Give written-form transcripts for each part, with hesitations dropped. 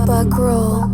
Buckroll.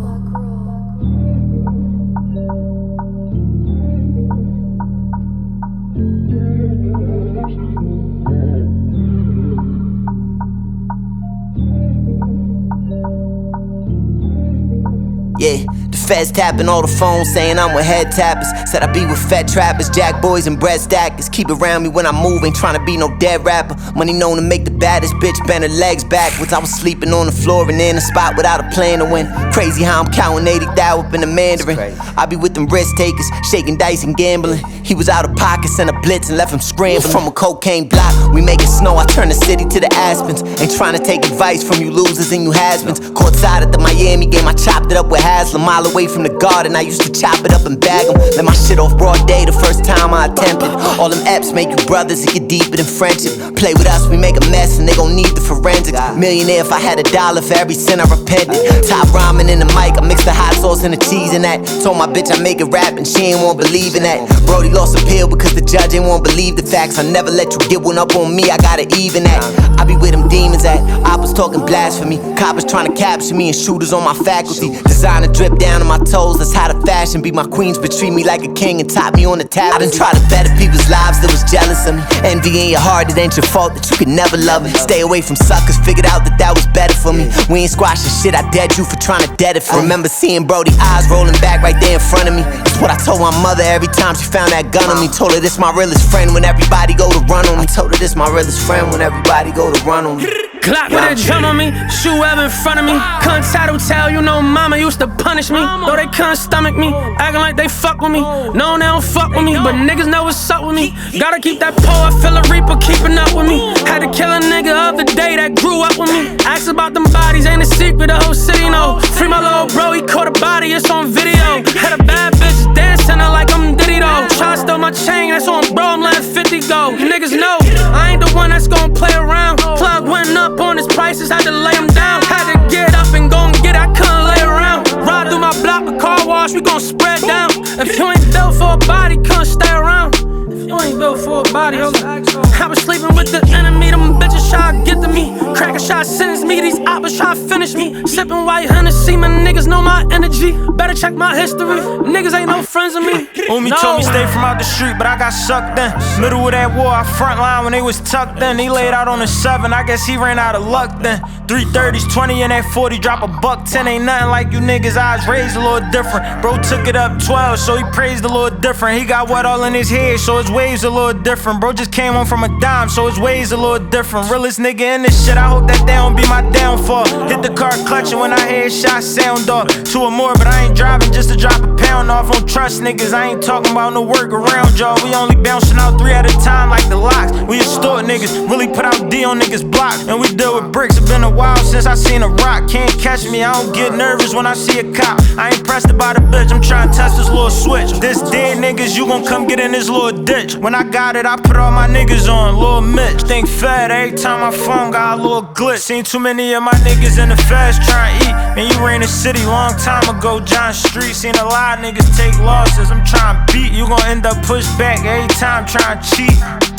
Yeah, the feds tapping all the phones saying I'm with head tappers. Said I be with fat trappers, jack boys and bread stackers. Keep it around me when I move, ain't tryna be no dead rapper. Money known to make the baddest bitch bend her legs backwards. I was sleeping on the floor and in a spot without a plan to win. Crazy how I'm counting 80 thou up in the Mandarin. I be with them risk takers, shaking dice and gambling. He was out of pocket, sent a blitz and left him scrambling. From a cocaine block, we making snow, I turn the city to the Aspens. Ain't tryna take advice from you losers and you has-beens. Courtside at the Miami game, I chopped it up with Haslam. Mile away from the garden, I used to chop it up and bag them. Let my shit off broad day the first time I attempted. All them eps make you brothers, it get deeper than friendship. Play with us, we make a mess and they gon' need the forensics. Millionaire if I had $1 for every cent I repented. Top ramen in the mic, I mix the hot sauce and the cheese in that. Told my bitch I make it rap and she ain't won't believe in that. Brody lost appeal because the judge ain't won't believe the facts. I never let you get one up on me, I gotta even that. I be where them demons at, oppas talking blasphemy. Coppers trying to capture me and shooters on my faculty. Designer drip down on my toes, that's how the fashion be. My queens but treat me like a king and top me on the tab. I done tried to better people's lives that was jealous of me. Envy in your heart, it ain't your fault that you could never love it. Stay away from suckers, figured out that was better for me. We ain't squashing shit, I dead you for trying to dead it for me. Remember seeing Brody eyes rolling back right there in front of me. That's what I told my mother every time she found that gun on me. Told her this my realest friend when everybody go to run on me. Told her this my realest friend when everybody go to run on me. Glock with a drum on me, shoe ever in front of me. Couldn't tattletale, you know mama used to punish me. Though they couldn't stomach me, acting like they fuck with me. No, they don't fuck with me, but niggas know what's up with me. Gotta keep that pole, I feel a reaper keeping up with me. Had to kill a nigga other day that grew up with me. Ask about them bodies, ain't a secret, the whole city know. Free my little bro, he caught a body, it's on video. Had a bad bitch dancing her like I'm Diddy though. Try to steal my chain, that's on bro, I'm letting 50 go. Niggas know, I ain't the one that's gon' play around. Plug went up on his prices, had to lay him down. Had to get up and go and get it, I couldn't lay around. Ride through my block, a car wash, we gon' spread down. If you ain't built for a body, couldn't stay around. If you ain't built for a body, hold on. I was sleeping with the enemy, them bitches try to get to me. Crack a shot, sentence me, these oppas try to finish me. Sippin' white Hennessy, my niggas know my energy. Better check my history, niggas ain't no friends of me. Umi told me stay from out the street, but I got sucked in. Middle of that war, I front line when they was tucked in. He laid out on the 7, I guess he ran out of luck then. 330s, 20 in that 40, drop a $110. Ain't nothing like you niggas, eyes raised a little different. Bro took it up 12, so he praised a little different. He got wet all in his head, so his waves a little different. Bro just came home from a dime, so his ways a little different. Realest nigga in this shit, I hope that they don't be my downfall. Hit the car clutching when I hear shots sound off. 2 or more, but I ain't driving just to drop a pound off. Don't trust niggas, I ain't talking about no work around y'all. We only bouncing out 3 at a time like the locks. We extort niggas, really put out D on niggas' block. And we deal with bricks, it's been a while since I seen a rock. Can't catch me, I don't get nervous when I see a cop. I ain't pressed about a bitch, I'm trying to test this little switch. This dead niggas, you gon' come get in this little ditch. When I got it, I put all my niggas on, Lil Mitch. Think fed, every time my phone got a little glitch. Seen too many of my niggas in the feds trying to eat. Man, you ran the city long time ago, John Street. Seen a lot of niggas take losses, I'm trying to beat. You gon' end up pushed back every time trying to cheat.